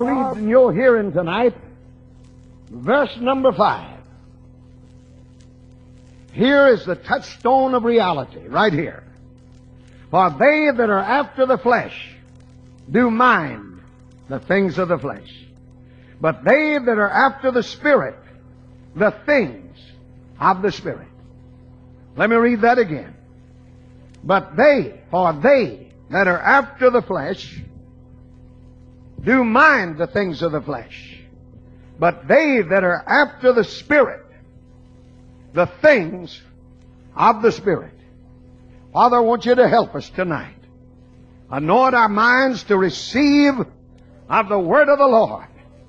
in your hearing tonight, verse number 5. Here is the touchstone of reality, right here. For they that are after the flesh do mind the things of the flesh. But they that are after the Spirit, the things of the Spirit. Let me read that again. But they that are after the flesh do mind the things of the flesh. But they that are after the Spirit, the things of the Spirit. Father, I want you to help us tonight. Anoint our minds to receive of the Word of the Lord.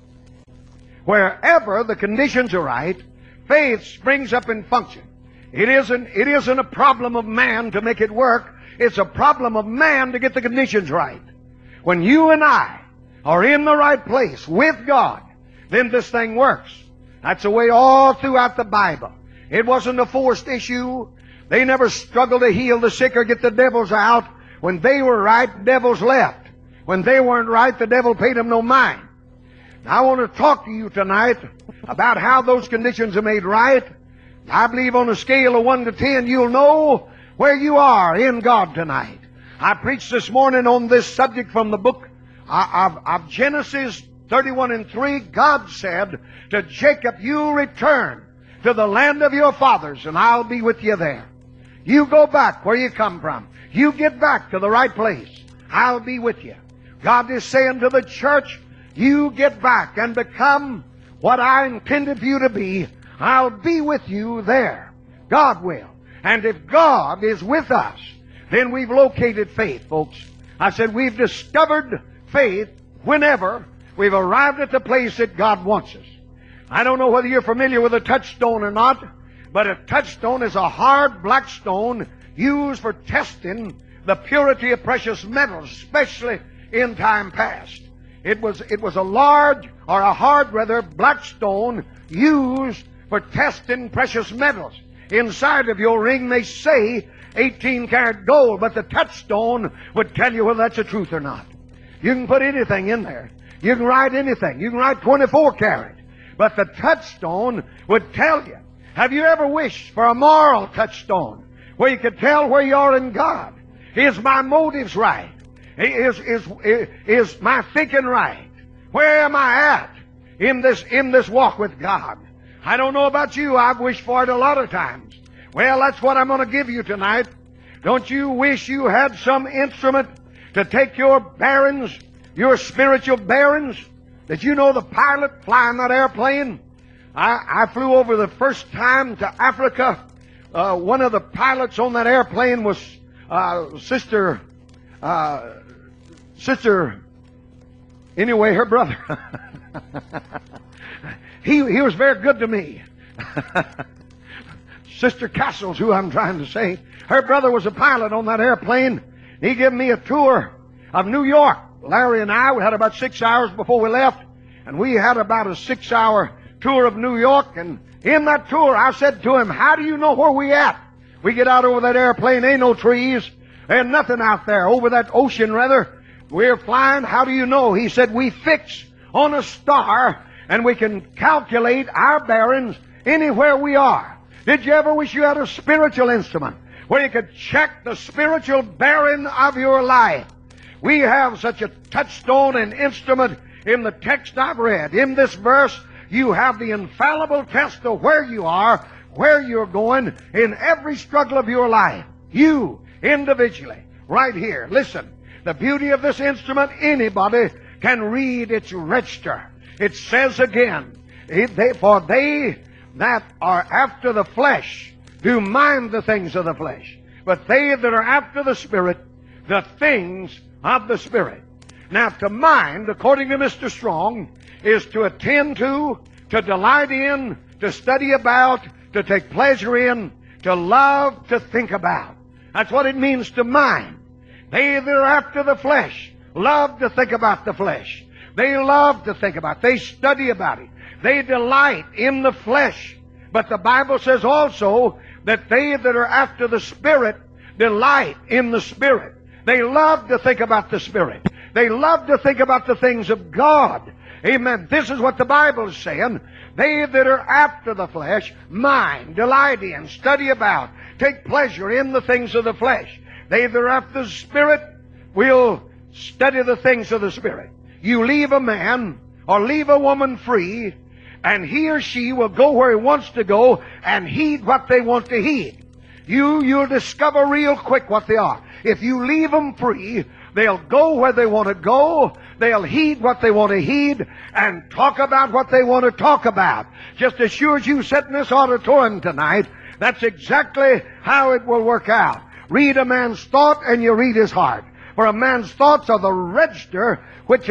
Wherever the conditions are right, faith springs up in function. It isn't a problem of man to make it work. It's a problem of man to get the conditions right. When you and I are in the right place with God, then this thing works. That's the way all throughout the Bible. It wasn't a forced issue. They never struggled to heal the sick or get the devils out. When they were right, devils left. When they weren't right, the devil paid them no mind. Now, I want to talk to you tonight about how those conditions are made right. I believe on a scale of 1 to 10, you'll know where you are in God tonight. I preached this morning on this subject from the book of Genesis 31:3. God said to Jacob, you return to the land of your fathers, and I'll be with you there. You go back where you come from. You get back to the right place. I'll be with you. God is saying to the church, you get back and become what I intended for you to be. I'll be with you there. God will. And if God is with us, then we've located faith, folks. I said we've discovered faith whenever we've arrived at the place that God wants us. I don't know whether you're familiar with a touchstone or not, but a touchstone is a hard black stone used for testing the purity of precious metals, especially in time past. It was a large, or a hard rather, black stone used for testing precious metals. Inside of your ring they say 18-karat gold, but the touchstone would tell you whether that's the truth or not. You can put anything in there. You can write anything. You can write 24-karat. But the touchstone would tell you. Have you ever wished for a moral touchstone where you could tell where you are in God? Is my motives right? Is my thinking right? Where am I at in this walk with God? I don't know about you. I've wished for it a lot of times. Well, that's what I'm going to give you tonight. Don't you wish you had some instrument to take your bearings, your spiritual bearings? Did you know the pilot flying that airplane? I flew over the first time to Africa. One of the pilots on that airplane was Sister, anyway, her brother. He was very good to me. Sister Castle's who I'm trying to say. Her brother was a pilot on that airplane. He gave me a tour of New York. Larry and I, we had about 6 hours before we left, and we had about a 6-hour tour of New York. And in that tour, I said to him, how do you know where we at? We get out over that airplane, ain't no trees, ain't nothing out there. Over that ocean, rather, we're flying. How do you know? He said, we fix on a star, and we can calculate our bearings anywhere we are. Did you ever wish you had a spiritual instrument where you could check the spiritual bearing of your life? We have such a touchstone and instrument in the text I've read. In this verse, you have the infallible test of where you are, where you're going in every struggle of your life. You, individually, right here. Listen, the beauty of this instrument, anybody can read its register. It says again, for they that are after the flesh do mind the things of the flesh, but they that are after the Spirit, the things of the Spirit. Now, to mind, according to Mr. Strong, is to attend to delight in, to study about, to take pleasure in, to love, to think about. That's what it means to mind. They that are after the flesh love to think about the flesh. They love to think about it. They study about it. They delight in the flesh. But the Bible says also that they that are after the Spirit delight in the Spirit. They love to think about the Spirit. They love to think about the things of God. Amen. This is what the Bible is saying. They that are after the flesh, mind, delight in, study about, take pleasure in the things of the flesh. They that are after the Spirit will study the things of the Spirit. You leave a man or leave a woman free, and he or she will go where he wants to go and heed what they want to heed. You'll discover real quick what they are. If you leave them free, they'll go where they want to go, they'll heed what they want to heed, and talk about what they want to talk about. Just as sure as you sit in this auditorium tonight, that's exactly how it will work out. Read a man's thought and you read his heart. For a man's thoughts are the register which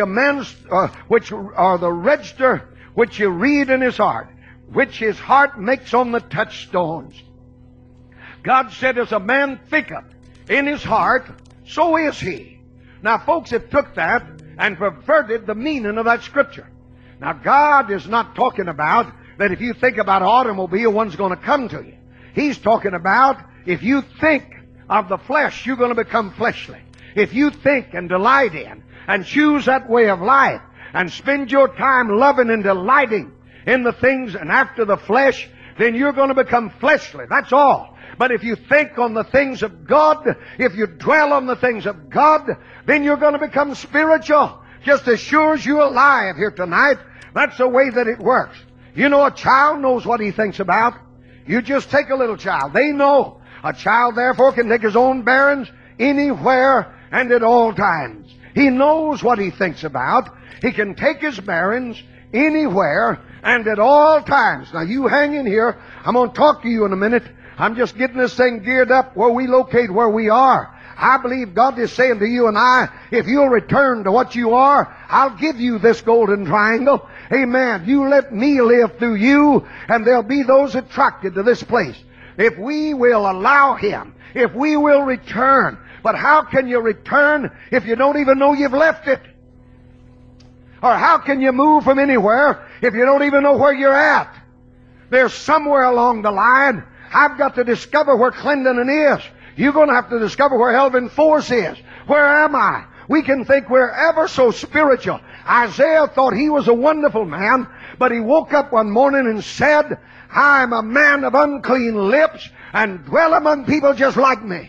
which you read in his heart, which his heart makes on the touchstones. God said, as a man thinketh in his heart, so is he. Now, folks have took that and perverted the meaning of that scripture. Now, God is not talking about that if you think about an automobile, one's going to come to you. He's talking about if you think of the flesh, you're going to become fleshly. If you think and delight in and choose that way of life and spend your time loving and delighting in the things and after the flesh, then you're going to become fleshly. That's all. But if you think on the things of God, if you dwell on the things of God, then you're going to become spiritual. Just as sure as you're alive here tonight, that's the way that it works. You know, a child knows what he thinks about. You just take a little child. They know. A child, therefore, can take his own bearings anywhere and at all times. He knows what he thinks about. He can take his bearings anywhere and at all times. Now, you hang in here. I'm going to talk to you in a minute. I'm just getting this thing geared up where we locate where we are. I believe God is saying to you and I, if you'll return to what you are, I'll give you this golden triangle. Amen. You let me live through you, and there'll be those attracted to this place. If we will allow Him, if we will return. But how can you return if you don't even know you've left it? Or how can you move from anywhere if you don't even know where you're at? There's somewhere along the line, I've got to discover where Clendenin is. You're going to have to discover where Elvin Force is. Where am I? We can think we're ever so spiritual. Isaiah thought he was a wonderful man, but he woke up one morning and said, I'm a man of unclean lips and dwell among people just like me.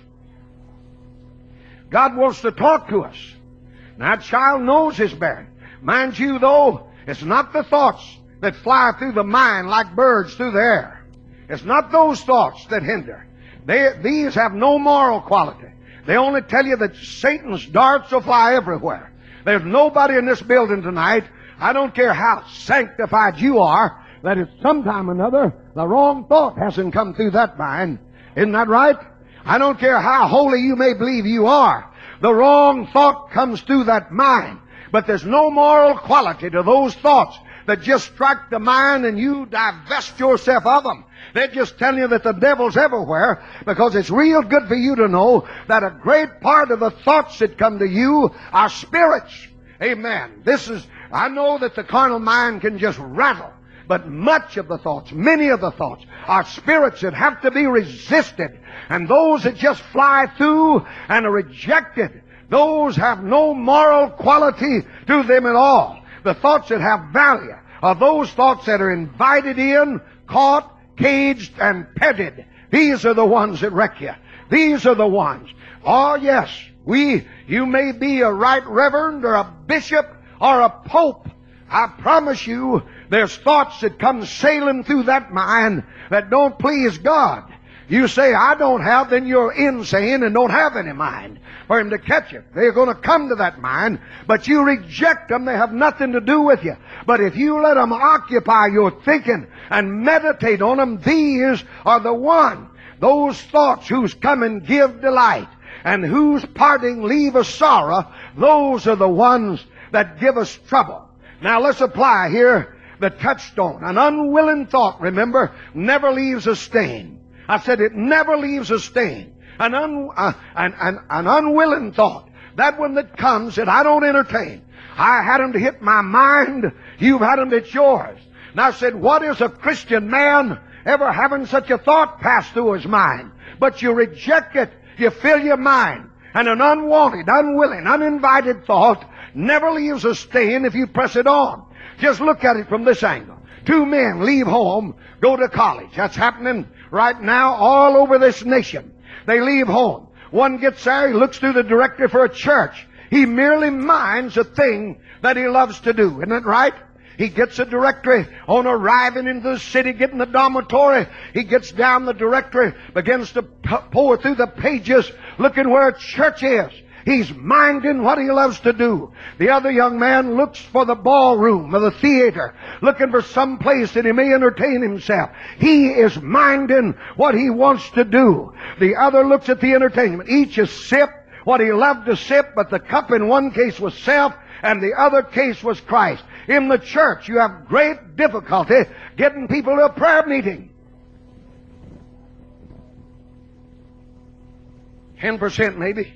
God wants to talk to us. Now, that child knows his bearing. Mind you, though, it's not the thoughts that fly through the mind like birds through the air. It's not those thoughts that hinder. These have no moral quality. They only tell you that Satan's darts will fly everywhere. There's nobody in this building tonight, I don't care how sanctified you are, that at some time or another, the wrong thought hasn't come through that mind. Isn't that right? I don't care how holy you may believe you are. The wrong thought comes through that mind. But there's no moral quality to those thoughts that just strike the mind and you divest yourself of them. They're just telling you that the devil's everywhere, because it's real good for you to know that a great part of the thoughts that come to you are spirits. Amen. I know that the carnal mind can just rattle, but much of the thoughts, many of the thoughts, are spirits that have to be resisted. And those that just fly through and are rejected, those have no moral quality to them at all. The thoughts that have value are those thoughts that are invited in, caught, caged, and petted. These are the ones that wreck you. These are the ones. Oh, yes, you may be a right reverend or a bishop or a pope. I promise you, there's thoughts that come sailing through that mind that don't please God. You say, I don't have, then you're insane and don't have any mind for Him to catch you. They're going to come to that mind, but you reject them. They have nothing to do with you. But if you let them occupy your thinking and meditate on them, these are the one. Those thoughts whose coming give delight and whose parting leave a sorrow, those are the ones that give us trouble. Now let's apply here the touchstone. An unwilling thought, remember, never leaves a stain. I said it never leaves a stain. An unwilling thought, that one that comes that I don't entertain. I had them to hit my mind. You've had them to hit yours. And I said, what is a Christian man ever having such a thought pass through his mind? But you reject it. You fill your mind. And an unwanted, unwilling, uninvited thought never leaves a stain if you press it on. Just look at it from this angle. Two men leave home, go to college. That's happening right now all over this nation. They leave home. One gets there, he looks through the directory for a church. He merely minds a thing that he loves to do. Isn't that right? He gets a directory on arriving into the city, getting the dormitory. He gets down the directory, begins to pour through the pages, looking where a church is. He's minding what he loves to do. The other young man looks for the ballroom or the theater, looking for some place that he may entertain himself. He is minding what he wants to do. The other looks at the entertainment. Each is sipped what he loved to sip, but the cup in one case was self, and the other case was Christ. In the church, you have great difficulty getting people to a prayer meeting. 10% maybe.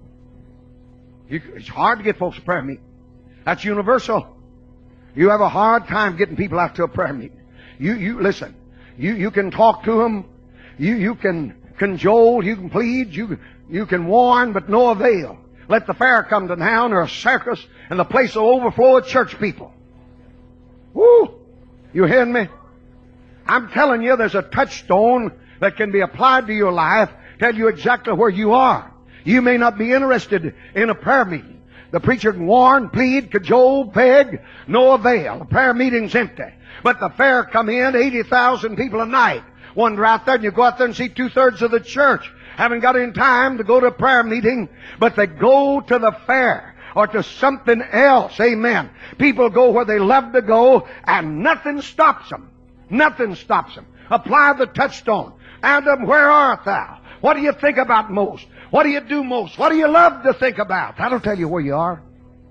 It's hard to get folks to prayer meeting. That's universal. You have a hard time getting people out to a prayer meeting. You listen. You can talk to them. You can cajole. You can plead. You can warn, but no avail. Let the fair come to town or a circus, and the place will overflow with church people. Woo! You hearing me? I'm telling you, there's a touchstone that can be applied to your life, tell you exactly where you are. You may not be interested in a prayer meeting. The preacher can warn, plead, cajole, beg, no avail. The prayer meeting's empty. But the fair come in, 80,000 people a night wander out there, and you go out there and see 2/3 of the church haven't got in time to go to a prayer meeting, but they go to the fair or to something else. Amen. People go where they love to go, and nothing stops them. Nothing stops them. Apply the touchstone. Adam, where art thou? What do you think about most? What do you do most? What do you love to think about? That'll tell you where you are.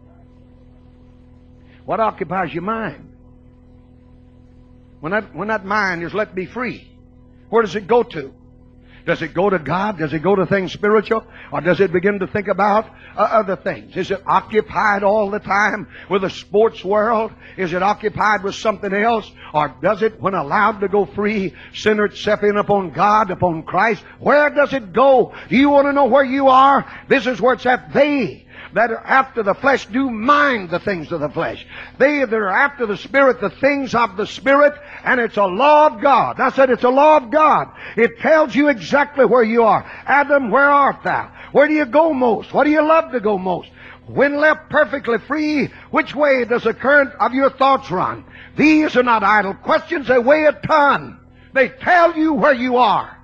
What occupies your mind? When that mind is let be free, where does it go to? Does it go to God? Does it go to things spiritual? Or does it begin to think about other things? Is it occupied all the time with the sports world? Is it occupied with something else? Or does it, when allowed to go free, center itself in upon God, upon Christ? Where does it go? Do you want to know where you are? This is where it's at. They that are after the flesh do mind the things of the flesh. They that are after the Spirit, the things of the Spirit, and it's a law of God. I said it's a law of God. It tells you exactly where you are. Adam, where art thou? Where do you go most? What do you love to go most? When left perfectly free, which way does the current of your thoughts run? These are not idle questions. They weigh a ton. They tell you where you are.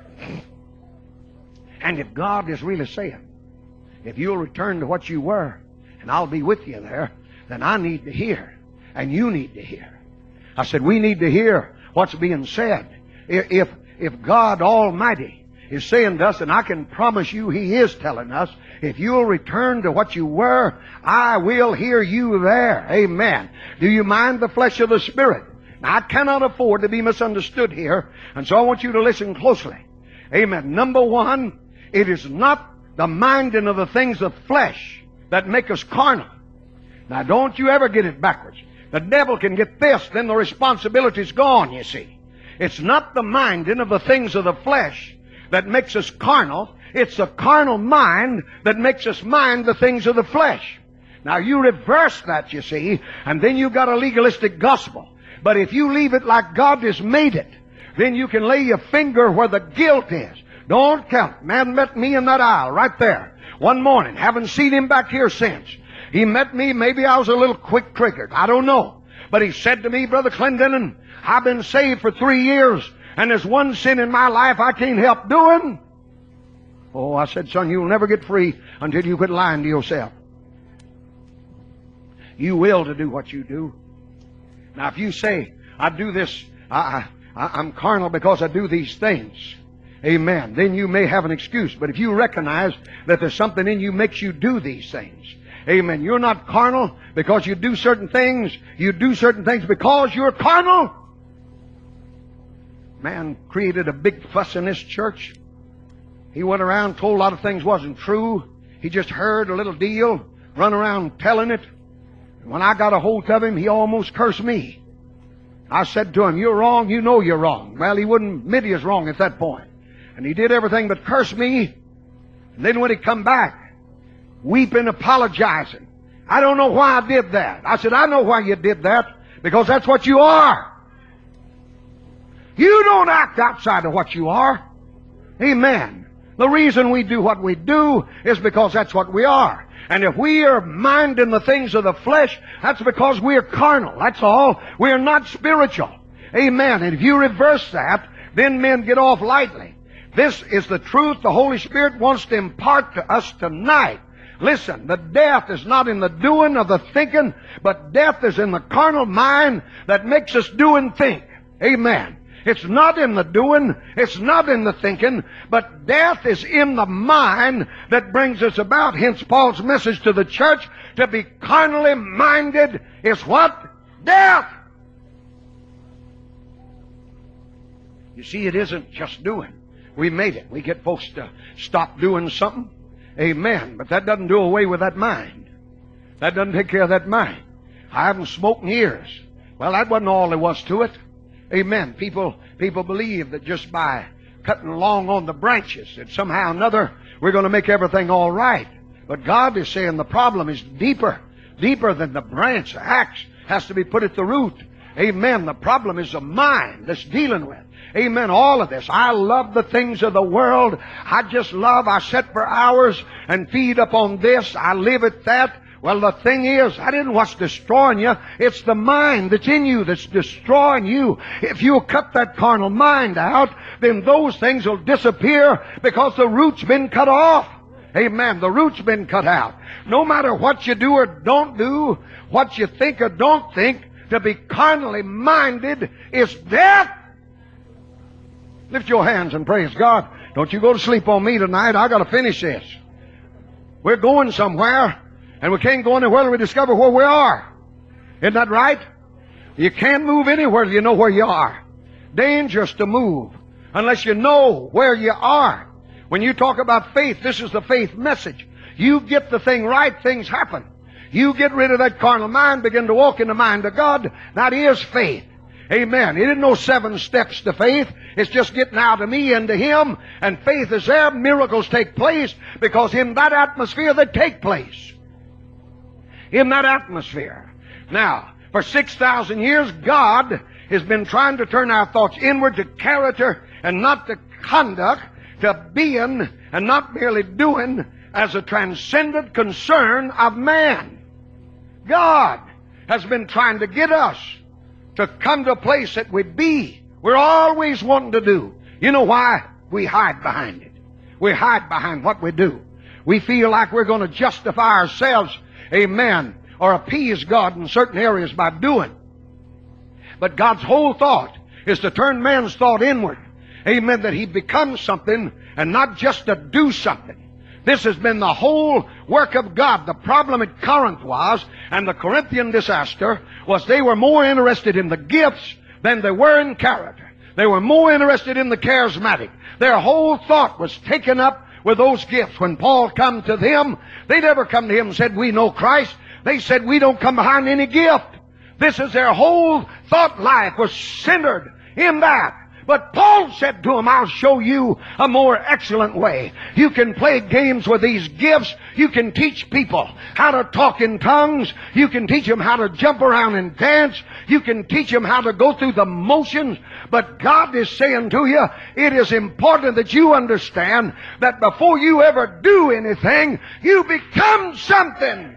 And if God is really saying, if you'll return to what you were, and I'll be with you there, then I need to hear, and you need to hear. I said, we need to hear what's being said. If God Almighty is saying to us, and I can promise you He is telling us, if you'll return to what you were, I will hear you there. Amen. Do you mind the flesh of the Spirit? Now, I cannot afford to be misunderstood here, and so I want you to listen closely. Amen. Number one, it is not the minding of the things of flesh that make us carnal. Now, don't you ever get it backwards. The devil can get this, then the responsibility's gone, you see. It's not the minding of the things of the flesh that makes us carnal. It's the carnal mind that makes us mind the things of the flesh. Now, you reverse that, you see, and then you've got a legalistic gospel. But if you leave it like God has made it, then you can lay your finger where the guilt is. Don't count. Man met me in that aisle right there one morning. Haven't seen him back here since. He met me, maybe I was a little quick-triggered. I don't know. But he said to me, Brother Clendenin, I've been saved for 3 years, and there's one sin in my life I can't help doing. Oh, I said, son, you'll never get free until you quit lying to yourself. You will to do what you do. Now, if you say, I do this, I'm carnal because I do these things, amen, then you may have an excuse. But if you recognize that there's something in you makes you do these things, amen, you're not carnal because you do certain things. You do certain things because you're carnal. Man created a big fuss in this church. He went around, told a lot of things wasn't true. He just heard a little deal, run around telling it. When I got a hold of him, he almost cursed me. I said to him, you're wrong, you know you're wrong. Well, he wouldn't admit he was wrong at that point. And he did everything but curse me. And then when he come back, weeping, apologizing, I don't know why I did that. I said, I know why you did that. Because that's what you are. You don't act outside of what you are. Amen. The reason we do what we do is because that's what we are. And if we are minding the things of the flesh, that's because we are carnal. That's all. We are not spiritual. Amen. And if you reverse that, then men get off lightly. This is the truth the Holy Spirit wants to impart to us tonight. Listen, the death is not in the doing of the thinking, but death is in the carnal mind that makes us do and think. Amen. It's not in the doing, it's not in the thinking, but death is in the mind that brings us about. Hence Paul's message to the church, to be carnally minded is what? Death! You see, it isn't just doing. We made it. We get folks to stop doing something. Amen. But that doesn't do away with that mind. That doesn't take care of that mind. I haven't smoked in years. Well, that wasn't all there was to it. Amen. People believe that just by cutting along on the branches, that somehow or another we're going to make everything all right. But God is saying the problem is deeper than the branch. The axe has to be put at the root. Amen. The problem is the mind that's dealing with. Amen. All of this. I love the things of the world. I sit for hours and feed upon this. I live at that. Well, the thing is, that isn't what's destroying you. It's the mind that's in you that's destroying you. If you'll cut that carnal mind out, then those things will disappear because the root's been cut off. Amen. The root's been cut out. No matter what you do or don't do, what you think or don't think, to be carnally minded is death. Lift your hands and praise God. Don't you go to sleep on me tonight. I got to finish this. We're going somewhere, and we can't go anywhere till we discover where we are. Isn't that right? You can't move anywhere till you know where you are. Dangerous to move unless you know where you are. When you talk about faith, this is the faith message. You get the thing right, things happen. You get rid of that carnal mind, begin to walk in the mind of God. That is faith. Amen. It isn't no 7 steps to faith. It's just getting out of me into Him. And faith is there. Miracles take place because in that atmosphere they take place. In that atmosphere. Now, for 6,000 years, God has been trying to turn our thoughts inward to character and not to conduct, to being and not merely doing as a transcendent concern of man. God has been trying to get us to come to a place that we be. We're always wanting to do. You know why? We hide behind it. We hide behind what we do. We feel like we're going to justify ourselves, amen, or appease God in certain areas by doing. But God's whole thought is to turn man's thought inward. Amen, that he becomes something and not just to do something. This has been the whole work of God. The problem at Corinth was, and the Corinthian disaster, was they were more interested in the gifts than they were in character. They were more interested in the charismatic. Their whole thought was taken up with those gifts. When Paul come to them, they never come to him and said, we know Christ. They said, we don't come behind any gift. This is their whole thought life was centered in that. But Paul said to him, I'll show you a more excellent way. You can play games with these gifts. You can teach people how to talk in tongues. You can teach them how to jump around and dance. You can teach them how to go through the motions. But God is saying to you, it is important that you understand that before you ever do anything, you become something.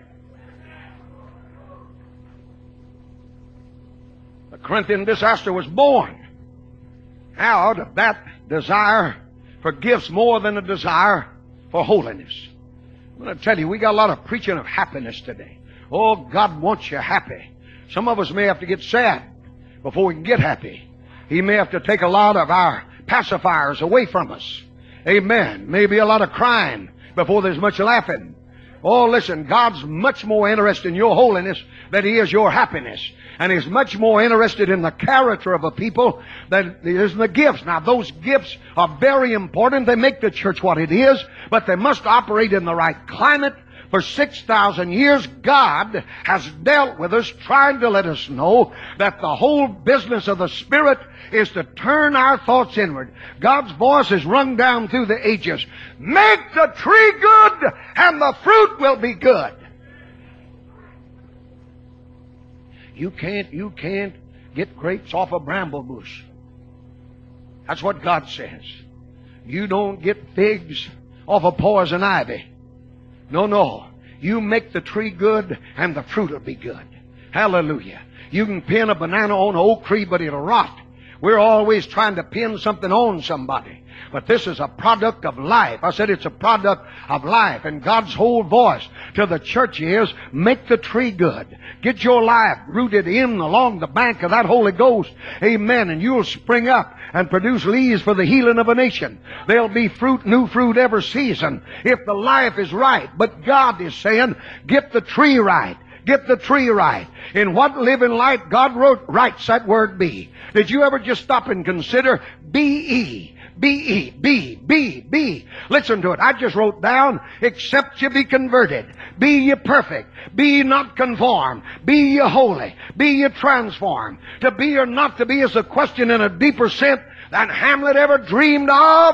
The Corinthian disaster was born out of that desire for gifts more than a desire for holiness. I'm going to tell you, we got a lot of preaching of happiness today. Oh, God wants you happy. Some of us may have to get sad before we can get happy. He may have to take a lot of our pacifiers away from us. Amen. Maybe a lot of crying before there's much laughing. Oh, listen, God's much more interested in your holiness than He is your happiness. And He's much more interested in the character of a people than He is in the gifts. Now, those gifts are very important. They make the church what it is, but they must operate in the right climate. For 6,000 years, God has dealt with us, trying to let us know that the whole business of the Spirit is to turn our thoughts inward. God's voice is rung down through the ages. Make the tree good, and the fruit will be good. You can't get grapes off a bramble bush. That's what God says. You don't get figs off a poison ivy. No, no. You make the tree good and the fruit will be good. Hallelujah. You can pin a banana on an oak tree, but it'll rot. We're always trying to pin something on somebody. But this is a product of life. I said it's a product of life. And God's whole voice to the church is, make the tree good. Get your life rooted in along the bank of that Holy Ghost. Amen. And you'll spring up and produce leaves for the healing of a nation. There'll be fruit, new fruit every season, if the life is right. But God is saying, get the tree right. Get the tree right. In what living light God writes that word be. Did you ever just stop and consider B-E? B-E, B, B, B. Listen to it. I just wrote down, except you be converted. Be ye perfect. Be ye not conformed. Be ye holy. Be ye transformed. To be or not to be is a question in a deeper sense than Hamlet ever dreamed of.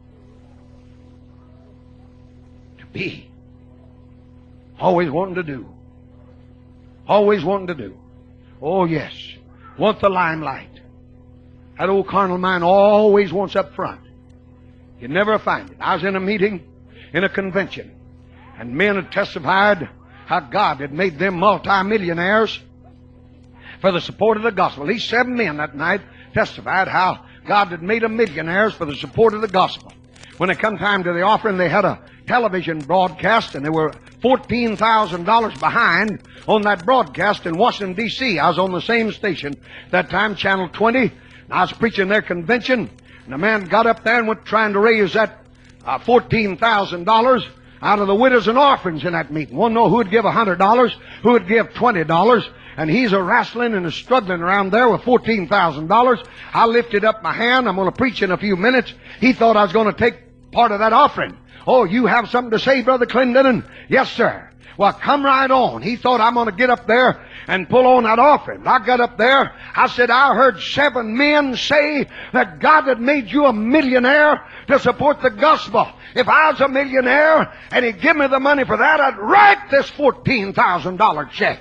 To be. Always wanting to do. Always wanting to do. Oh, yes. Want the limelight. That old carnal mind always wants up front. You never find it. I was in a meeting, in a convention, and men had testified how God had made them multimillionaires for the support of the gospel. At least 7 men that night testified how God had made them millionaires for the support of the gospel. When it come time to the offering, they had a television broadcast, and they were $14,000 behind on that broadcast in Washington, D.C. I was on the same station that time, Channel 20. I was preaching their convention, and a man got up there and went trying to raise that $14,000 out of the widows and orphans in that meeting. One know who would give $100, who would give $20, and he's a wrestling and a struggling around there with $14,000. I lifted up my hand. I'm going to preach in a few minutes. He thought I was going to take part of that offering. Oh, you have something to say, Brother Clendenin? Yes, sir. Well, come right on. He thought I'm going to get up there and pull on that offering. I got up there. I said, I heard 7 men say that God had made you a millionaire to support the gospel. If I was a millionaire and He'd give me the money for that, I'd write this $14,000 check.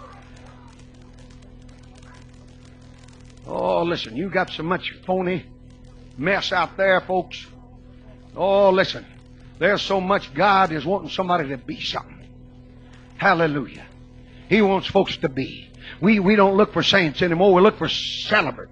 Oh, listen, you got so much phony mess out there, folks. Oh, listen, there's so much. God is wanting somebody to be something. Hallelujah. He wants folks to be. We don't look for saints anymore. We look for celebrities.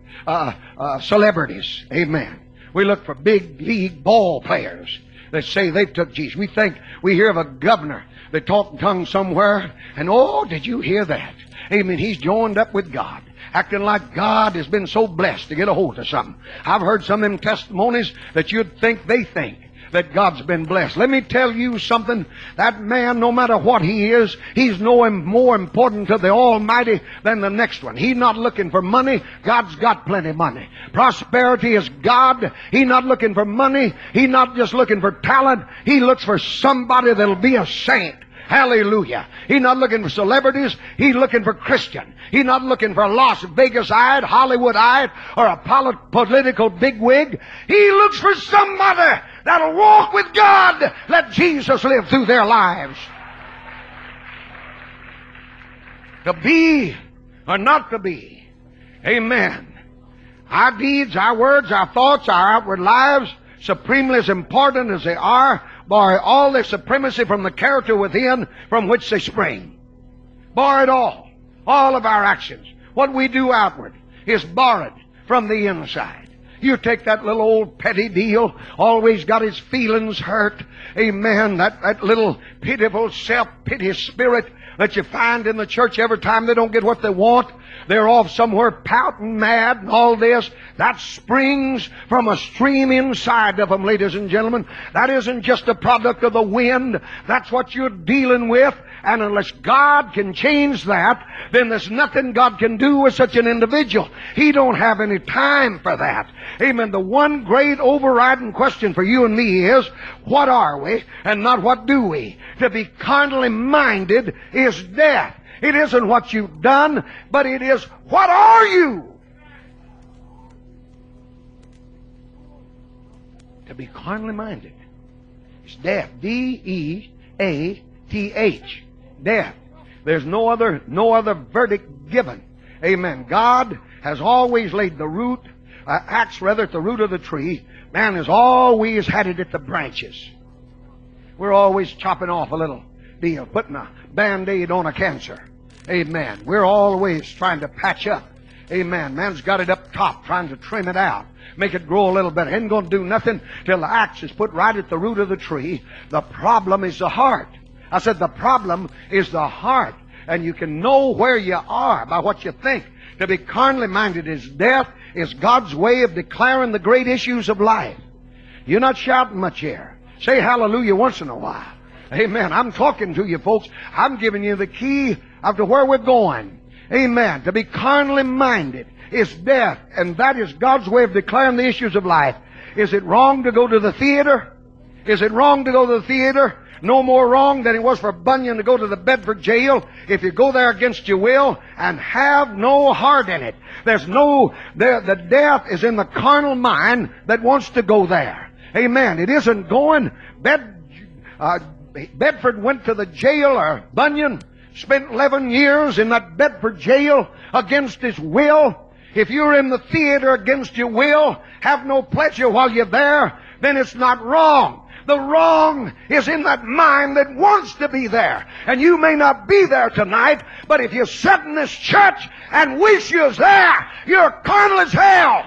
Amen. We look for big league ball players that say they took Jesus. We hear of a governor that talked in tongues somewhere, and oh, did you hear that? Amen. He's joined up with God, acting like God has been so blessed to get a hold of something. I've heard some of them testimonies that you'd think they think that God's been blessed. Let me tell you something. That man, no matter what he is, he's no more important to the Almighty than the next one. He's not looking for money. God's got plenty of money. Prosperity is God. He's not looking for money. He's not just looking for talent. He looks for somebody that'll be a saint. Hallelujah. He's not looking for celebrities. He's looking for Christian. He's not looking for Las Vegas-eyed, Hollywood-eyed, or a political bigwig. He looks for somebody that'll walk with God. Let Jesus live through their lives. To be or not to be. Amen. Our deeds, our words, our thoughts, our outward lives, supremely as important as they are, bar all their supremacy from the character within from which they spring. Bar it all. All of our actions. What we do outward is borrowed from the inside. You take that little old petty deal, always got his feelings hurt. Amen. That little pitiful self-pity spirit that you find in the church every time they don't get what they want. They're off somewhere pouting mad and all this. That springs from a stream inside of them, ladies and gentlemen. That isn't just a product of the wind. That's what you're dealing with. And unless God can change that, then there's nothing God can do with such an individual. He don't have any time for that. Amen. The one great overriding question for you and me is, what are we and not what do we? To be carnally minded is death. It isn't what you've done, but it is, what are you? To be carnally minded is death. D-E-A-T-H. Death. There's no other verdict given. Amen. God has always laid the root, axe rather at the root of the tree. Man has always had it at the branches. We're always chopping off a little deal, putting a Band-Aid on a cancer. Amen. We're always trying to patch up. Amen. Man's got it up top, trying to trim it out, make it grow a little better. Ain't going to do nothing till the axe is put right at the root of the tree. The problem is the heart. I said the problem is the heart. And you can know where you are by what you think. To be carnally minded is death, is God's way of declaring the great issues of life. You're not shouting much here. Say hallelujah once in a while. Amen. I'm talking to you folks. I'm giving you the key of to where we're going. Amen. To be carnally minded is death, and that is God's way of declaring the issues of life. Is it wrong to go to the theater? Is it wrong to go to the theater? No more wrong than it was for Bunyan to go to the Bedford jail if you go there against your will and have no heart in it. The death is in the carnal mind that wants to go there. Amen. It isn't going. Bedford went to the jail, or Bunyan spent 11 years in that Bedford jail against his will. If you're in the theater against your will, have no pleasure while you're there, then it's not wrong. The wrong is in that mind that wants to be there. And you may not be there tonight, but if you sit in this church and wish you was there, you're carnal as hell.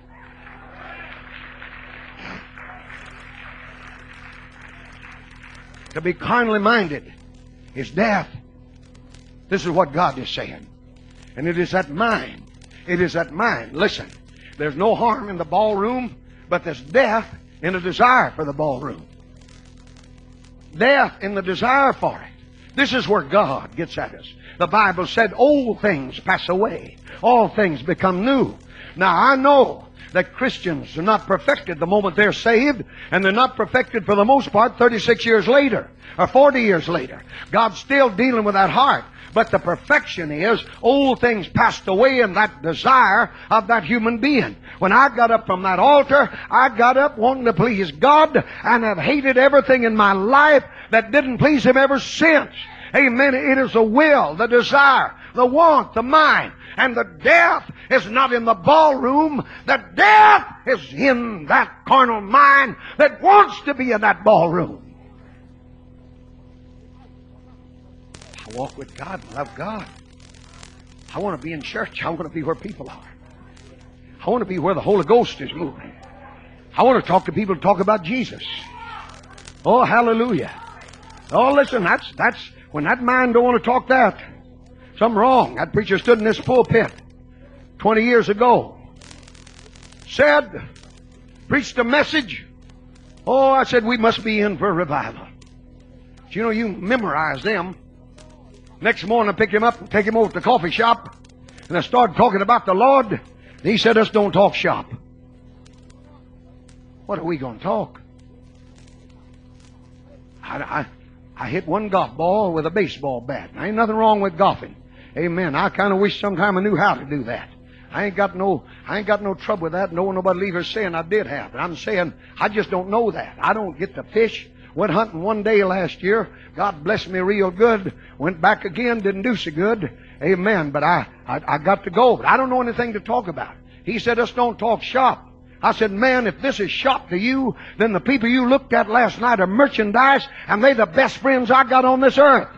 To be carnally minded is death. This is what God is saying. And it is that mind. It is that mind. Listen, there's no harm in the ballroom, but there's death in the desire for the ballroom. Death in the desire for it. This is where God gets at us. The Bible said, old things pass away. All things become new. Now, I know that Christians are not perfected the moment they're saved, and they're not perfected for the most part 36 years later or 40 years later. God's still dealing with that heart. But the perfection is old things passed away in that desire of that human being. When I got up from that altar, I got up wanting to please God, and have hated everything in my life that didn't please Him ever since. Amen. It is the will, the desire, the want, the mind. And the death is not in the ballroom. The death is in that carnal mind that wants to be in that ballroom. I walk with God and love God. I want to be in church. I want to be where people are. I want to be where the Holy Ghost is moving. I want to talk to people and talk about Jesus. Oh, hallelujah. Oh, listen, that's when that mind don't want to talk that, something wrong. That preacher stood in this pulpit 20 years ago, preached a message. Oh, I said, we must be in for a revival. But you know, you memorize them. Next morning I picked him up and take him over to the coffee shop, and I started talking about the Lord. And he said, us don't talk shop. What are we going to talk? I hit one golf ball with a baseball bat. There ain't nothing wrong with golfing. Amen. I kind of wish sometime I knew how to do that. I ain't got no trouble with that. No one, nobody leave here saying I did have it. I'm saying I just don't know that. I don't get to fish. Went hunting one day last year. God blessed me real good. Went back again. Didn't do so good. Amen. But I got to go. But I don't know anything to talk about. He said, us don't talk shop. I said, man, if this is shop to you, then the people you looked at last night are merchandise, and they're the best friends I got on this earth.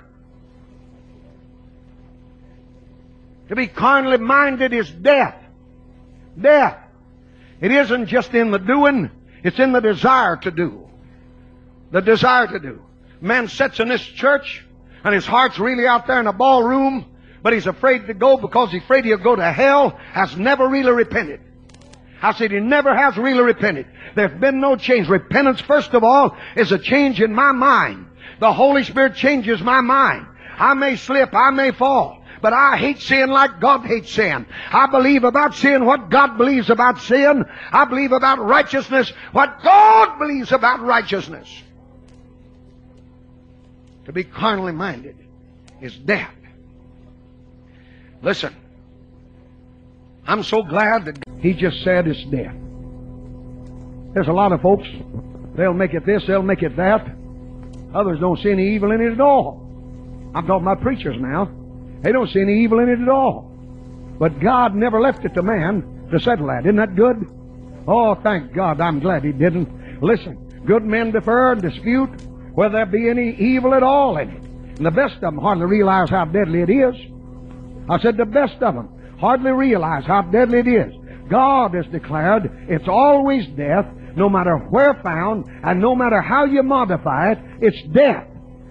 To be carnally minded is death. Death. It isn't just in the doing, it's in the desire to do. The desire to do. Man sits in this church, and his heart's really out there in a ballroom, but he's afraid to go because he's afraid he'll go to hell, has never really repented. I said he never has really repented. There's been no change. Repentance, first of all, is a change in my mind. The Holy Spirit changes my mind. I may slip, I may fall, but I hate sin like God hates sin. I believe about sin what God believes about sin. I believe about righteousness what God believes about righteousness. To be carnally minded is death. Listen, I'm so glad that He just said it's death. There's a lot of folks, they'll make it this, they'll make it that. Others don't see any evil in it at all. I'm talking about preachers now. They don't see any evil in it at all. But God never left it to man to settle that. Isn't that good? Oh, thank God. I'm glad He didn't. Listen, good men defer and dispute whether there be any evil at all in it. And the best of them hardly realize how deadly it is. I said the best of them hardly realize how deadly it is. God has declared it's always death, no matter where found, and no matter how you modify it, it's death.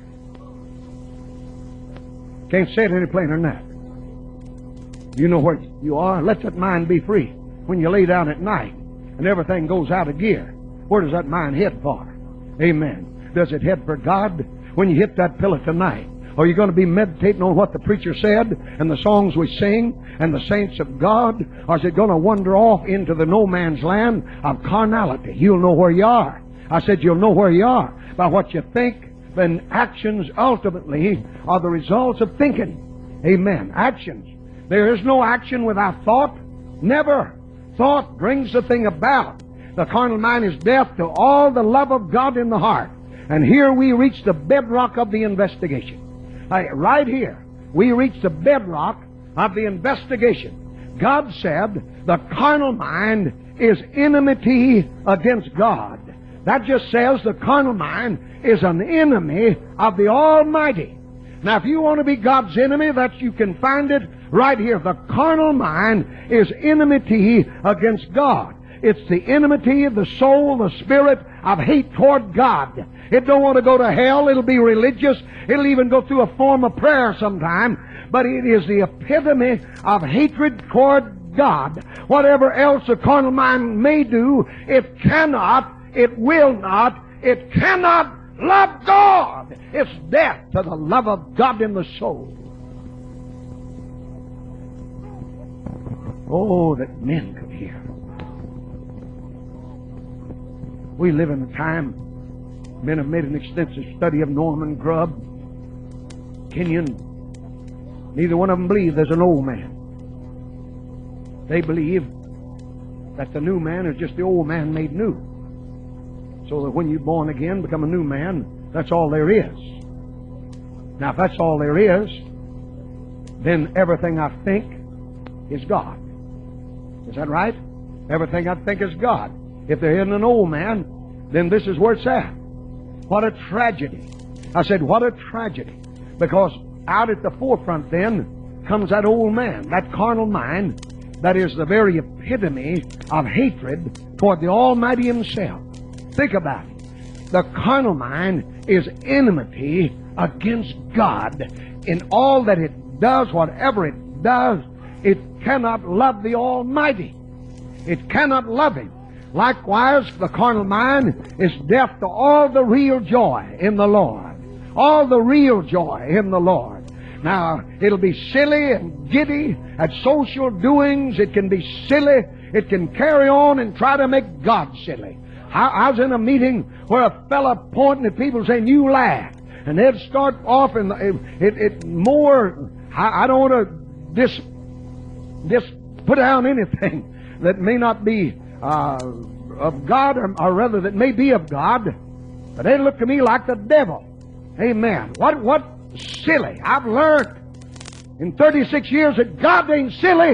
Can't say it any plainer than that. You know where you are. Let that mind be free. When you lay down at night and everything goes out of gear, where does that mind head for? Amen. Does it head for God? When you hit that pillow tonight, are you going to be meditating on what the preacher said and the songs we sing and the saints of God? Or is it going to wander off into the no man's land of carnality? You'll know where you are. I said you'll know where you are by what you think. Then actions ultimately are the results of thinking. Amen. Actions. There is no action without thought. Never. Thought brings the thing about. The carnal mind is deaf to all the love of God in the heart. And here we reach the bedrock of the investigation. Right here, we reach the bedrock of the investigation. God said the carnal mind is enmity against God. That just says the carnal mind is an enemy of the Almighty. Now, if you want to be God's enemy, you can find it right here. The carnal mind is enmity against God. It's the enmity of the soul, the spirit of hate toward God. It don't want to go to hell. It'll be religious. It'll even go through a form of prayer sometime. But it is the epitome of hatred toward God. Whatever else the carnal mind may do, it cannot, it will not, it cannot love God. It's death to the love of God in the soul. Oh, that men could hear. We live in a time, men have made an extensive study of Norman Grubb, Kenyon. Neither one of them believe there's an old man. They believe that the new man is just the old man made new. So that when you're born again, become a new man, that's all there is. Now, if that's all there is, then everything I think is God. Is that right? Everything I think is God. If there isn't an old man, then this is where it's at. What a tragedy. I said, what a tragedy. Because out at the forefront then comes that old man, that carnal mind, that is the very epitome of hatred toward the Almighty Himself. Think about it. The carnal mind is enmity against God. In all that it does, whatever it does, it cannot love the Almighty. It cannot love Him. Likewise, the carnal mind is deaf to all the real joy in the Lord. All the real joy in the Lord. Now, it'll be silly and giddy at social doings. It can be silly. It can carry on and try to make God silly. I was in a meeting where a fella pointing at people saying, "You laugh." And they'd start off and I don't want to just put down anything that may not be of God, or rather that may be of God, but they look to me like the devil. Amen. What silly. I've learned in 36 years that God ain't silly.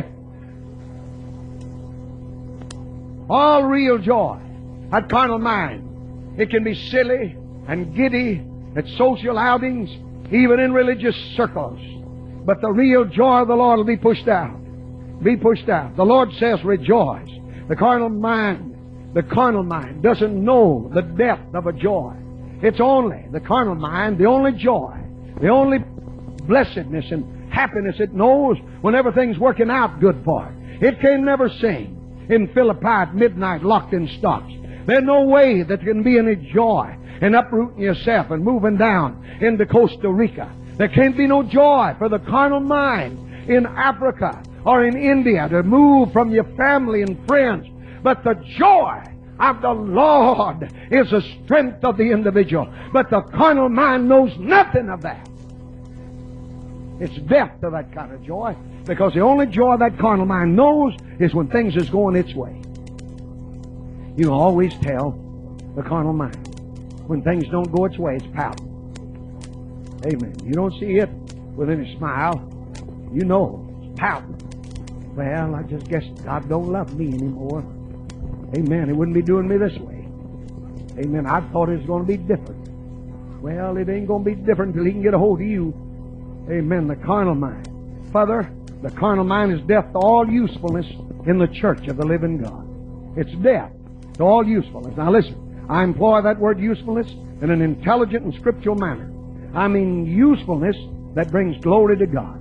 All real joy. That carnal mind. It can be silly and giddy at social outings, even in religious circles. But the real joy of the Lord will be pushed out. Be pushed out. The Lord says, rejoice. The carnal mind doesn't know the depth of a joy. It's only the carnal mind, the only joy, the only blessedness and happiness it knows when everything's working out good for it. It can never sing in Philippi at midnight locked in stocks. There's no way that there can be any joy in uprooting yourself and moving down into Costa Rica. There can't be no joy for the carnal mind in Africa or in India to move from your family and friends. But the joy of the Lord is the strength of the individual. But the carnal mind knows nothing of that. It's death to that kind of joy, because the only joy that carnal mind knows is when things is going its way. You always tell the carnal mind when things don't go its way, it's pouting. Amen. You don't see it within a smile. You know, pouting. Well, I just guess God don't love me anymore. Amen. He wouldn't be doing me this way. Amen. I thought it was going to be different. Well, it ain't going to be different until He can get a hold of you. Amen. The carnal mind. Father, the carnal mind is death to all usefulness in the church of the living God. It's death to all usefulness. Now listen, I employ that word usefulness in an intelligent and scriptural manner. I mean usefulness that brings glory to God.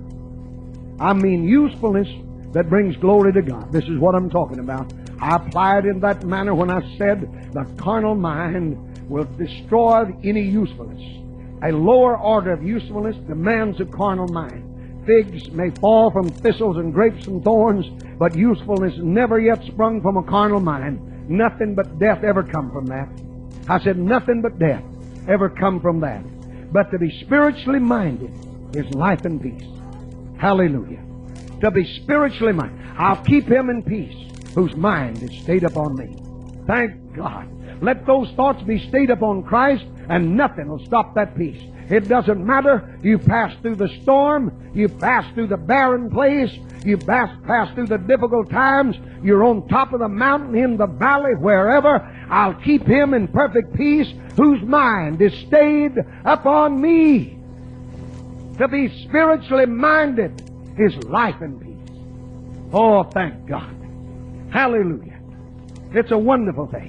I mean usefulness that brings glory to God. This is what I'm talking about. I applied in that manner when I said the carnal mind will destroy any usefulness. A lower order of usefulness demands a carnal mind. Figs may fall from thistles and grapes from thorns, but usefulness never yet sprung from a carnal mind. Nothing but death ever come from that. I said nothing but death ever come from that. But to be spiritually minded is life and peace. Hallelujah. To be spiritually minded. I'll keep him in peace whose mind is stayed upon me. Thank God. Let those thoughts be stayed upon Christ, and nothing will stop that peace. It doesn't matter. You pass through the storm. You pass through the barren place. You pass through the difficult times. You're on top of the mountain, in the valley, wherever. I'll keep him in perfect peace whose mind is stayed upon me. To be spiritually minded is life and peace. Oh, thank God. Hallelujah. It's a wonderful thing.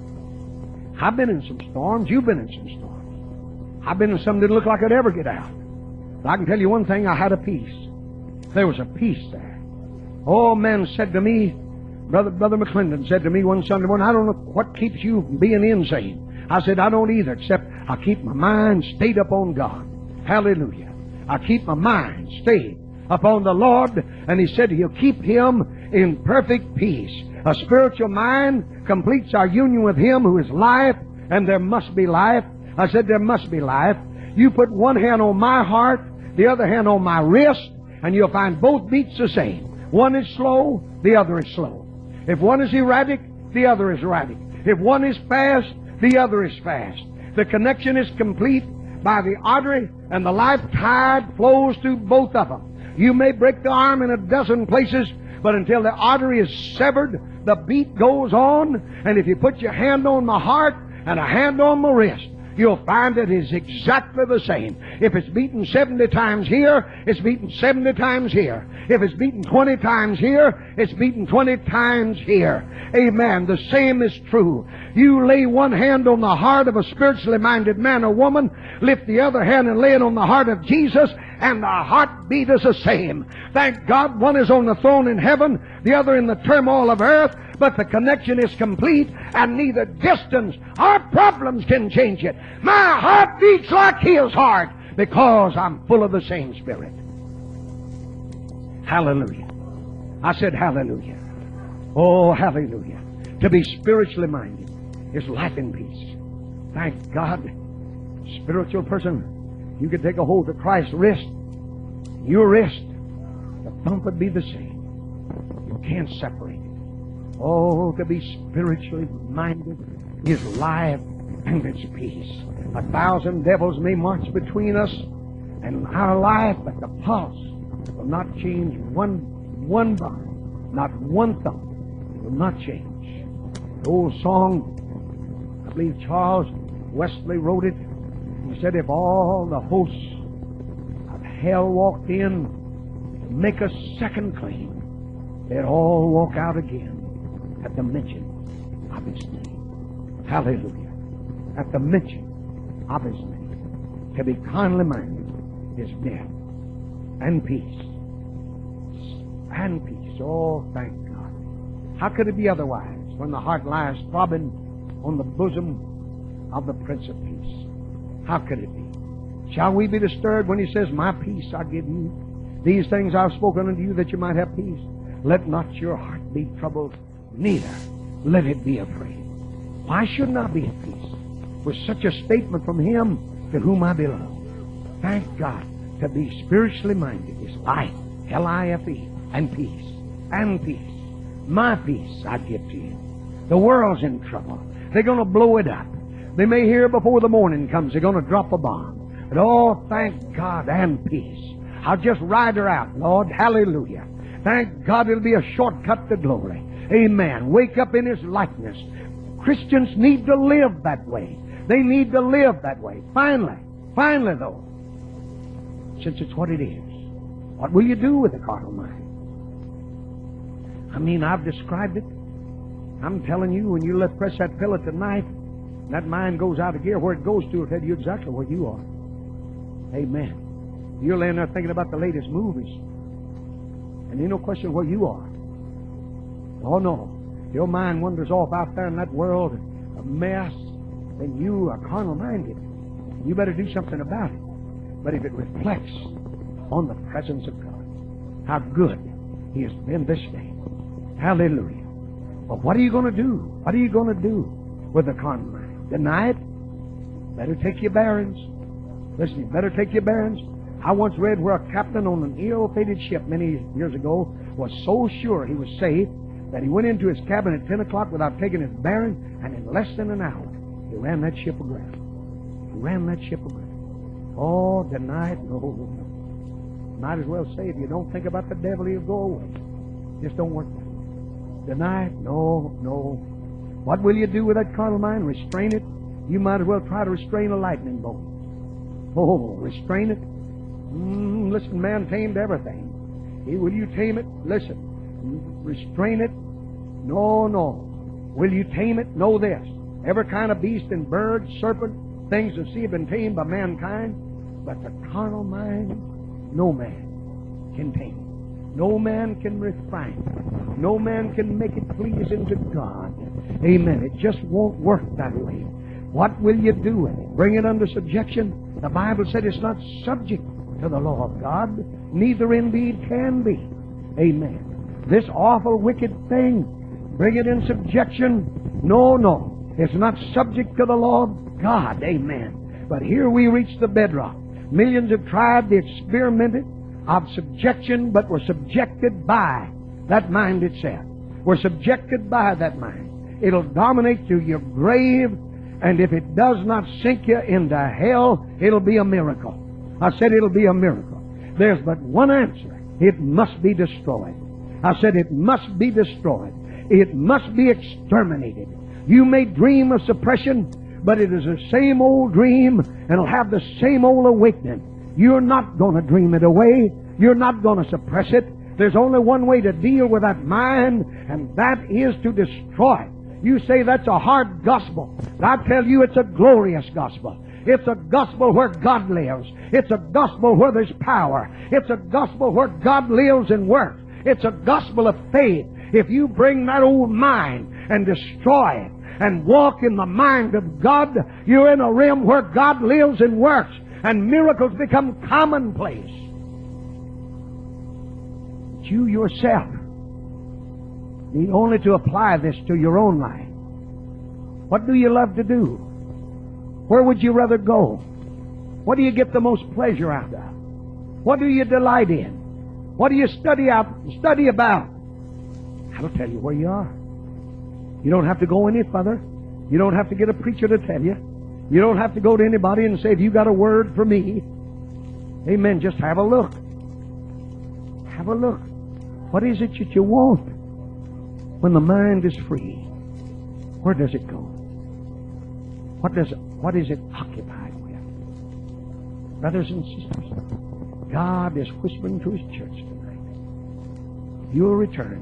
I've been in some storms. You've been in some storms. I've been in some that didn't look like I'd ever get out. But I can tell you one thing, I had a peace. There was a peace there. Oh, man said to me, Brother McClendon said to me one Sunday morning, I don't know what keeps you from being insane. I said, I don't either, except I keep my mind stayed upon God. Hallelujah. I keep my mind stayed upon the Lord, and He said He'll keep him in perfect peace. A spiritual mind completes our union with Him who is life, and there must be life. I said there must be life. You put one hand on my heart, the other hand on my wrist, and you'll find both beats the same. One is slow, the other is slow. If one is erratic, the other is erratic. If one is fast, the other is fast. The connection is complete by the artery, and the life tide flows through both of them. You may break the arm in a dozen places, but until the artery is severed, the beat goes on. And if you put your hand on my heart and a hand on my wrist, you'll find it is exactly the same. If it's beaten 70 times here, it's beaten 70 times here. If it's beaten 20 times here, it's beaten 20 times here. Amen. The same is true. You lay one hand on the heart of a spiritually minded man or woman, lift the other hand and lay it on the heart of Jesus, and the heartbeat is the same. Thank God, one is on the throne in heaven, the other in the turmoil of earth, but the connection is complete, and neither distance or problems can change it. My heart beats like His heart because I'm full of the same Spirit. Hallelujah. I said hallelujah. Oh, hallelujah. To be spiritually minded is life and peace. Thank God. Spiritual person, you could take a hold of Christ's wrist, your wrist, the thump would be the same. You can't separate it. Oh, to be spiritually minded is life and it's peace. 1,000 devils may march between us and our life, but the pulse will not change one bond, not one thump. It will not change. The old song, I believe Charles Wesley wrote it. He said, if all the hosts of hell walked in to make us second clean, they'd all walk out again at the mention of His name. Hallelujah. At the mention of His name. To be kindly minded is death and peace. And peace. Oh, thank God. How could it be otherwise when the heart lies throbbing on the bosom of the Prince of Peace? How could it be? Shall we be disturbed when He says, my peace I give you? These things I've spoken unto you that you might have peace. Let not your heart be troubled, neither let it be afraid. Why shouldn't I be at peace with such a statement from Him to whom I belong? Thank God. To be spiritually minded is life, L-I-F-E, and peace. And peace. My peace I give to you. The world's in trouble. They're going to blow it up. They may hear before the morning comes they're going to drop a bomb. But oh, thank God, and peace. I'll just ride her out, Lord. Hallelujah. Thank God it'll be a shortcut to glory. Amen. Wake up in His likeness. Christians need to live that way. They need to live that way. Finally though, since it's what it is, what will you do with the carnal mind? I mean, I've described it. I'm telling you, when you press that pillow tonight, that mind goes out of gear. Where it goes to will tell you exactly where you are. Amen. You're laying there thinking about the latest movies, and ain't no question where you are. Oh no. Your mind wanders off out there in that world, a mess, then you are carnal-minded. You better do something about it. But if it reflects on the presence of God, how good He has been this day. Hallelujah. But what are you going to do? What are you going to do with the carnal mind? Deny it? Better take your bearings. Listen, you better take your bearings. I once read where a captain on an ill-fated ship many years ago was so sure he was safe that he went into his cabin at 10 o'clock without taking his bearings, and in less than an hour, he ran that ship aground. He ran that ship aground. Oh, deny it? No. Might as well say, if you don't think about the devil, he'll go away. Just don't work with it. Deny it? No. What will you do with that carnal mind? Restrain it? You might as well try to restrain a lightning bolt. Oh, restrain it? Listen, man tamed everything. Will you tame it? Listen. Restrain it? No. Will you tame it? Know this. Every kind of beast and bird, serpent, things of sea have been tamed by mankind, but the carnal mind, no man can tame it. No man can refine it. No man can make it pleasing to God. Amen. It just won't work that way. What will you do with it? Bring it under subjection? The Bible said it's not subject to the law of God, neither indeed can be. Amen. This awful wicked thing, bring it in subjection? No. It's not subject to the law of God. Amen. But here we reach the bedrock. Millions have tried, they experimented of subjection, but were subjected by that mind itself. We're subjected by that mind. It'll dominate to your grave, and if it does not sink you into hell, it'll be a miracle. I said it'll be a miracle. There's but one answer. It must be destroyed. I said it must be destroyed. It must be exterminated. You may dream of suppression, but it is the same old dream, and it'll have the same old awakening. You're not going to dream it away. You're not going to suppress it. There's only one way to deal with that mind, and that is to destroy it. You say that's a hard gospel. But I tell you it's a glorious gospel. It's a gospel where God lives. It's a gospel where there's power. It's a gospel where God lives and works. It's a gospel of faith. If you bring that old mind and destroy it and walk in the mind of God, you're in a realm where God lives and works, and miracles become commonplace. But you yourself need only to apply this to your own life. What do you love to do? Where would you rather go? What do you get the most pleasure out of? What do you delight in? What do you study about? I'll tell you where you are. You don't have to go any further. You don't have to get a preacher to tell you. You don't have to go to anybody and say, "Have you got a word for me?" Amen. Just have a look. Have a look. What is it that you want? When the mind is free, where does it go? What is it occupied with? Brothers and sisters, God is whispering to His church tonight. You'll return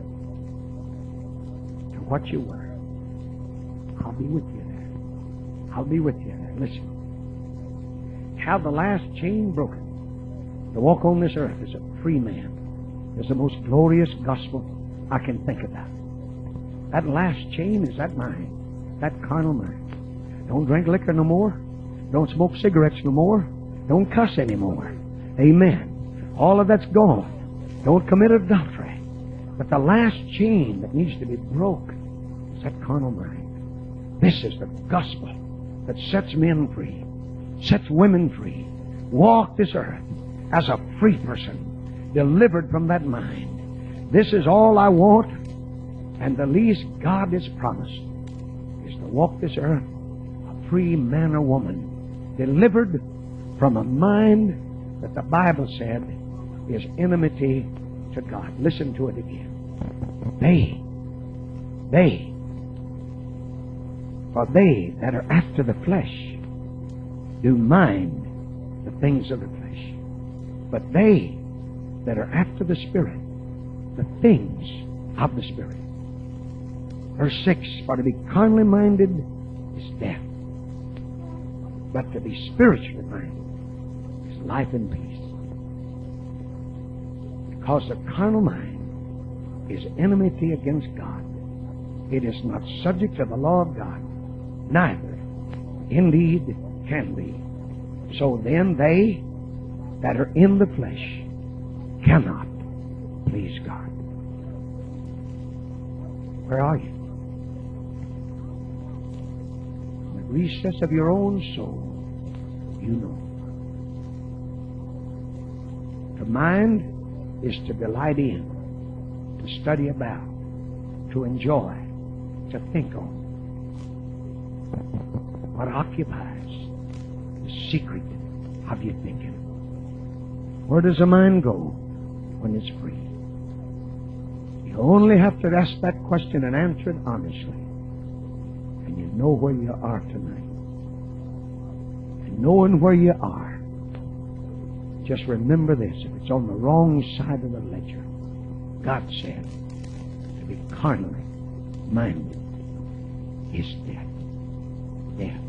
to what you were. I'll be with you there. I'll be with you there. Listen. Have the last chain broken. To walk on this earth as a free man is the most glorious gospel I can think about. That last chain is that mind, that carnal mind. Don't drink liquor no more. Don't smoke cigarettes no more. Don't cuss anymore. Amen. All of that's gone. Don't commit adultery. But the last chain that needs to be broke is that carnal mind. This is the gospel that sets men free, sets women free. Walk this earth as a free person, delivered from that mind. This is all I want, and the least God has promised is to walk this earth a free man or woman, delivered from a mind that the Bible said is enmity to God. Listen to it again. For they that are after the flesh do mind the things of the flesh. But they that are after the Spirit, the things of the Spirit. Verse 6, for to be carnally minded is death, but to be spiritually minded is life and peace. Because the carnal mind is enmity against God. It is not subject to the law of God, neither indeed can be. So then they that are in the flesh cannot please God. Where are you? In the recess of your own soul, you know. To mind is to delight in, to study about, to enjoy, to think on. What occupies the secret of your thinking? Where does the mind go when it's free? You only have to ask that question and answer it honestly. And you know where you are tonight. And knowing where you are, just remember this. If it's on the wrong side of the ledger, God said to be carnally minded is death. Death.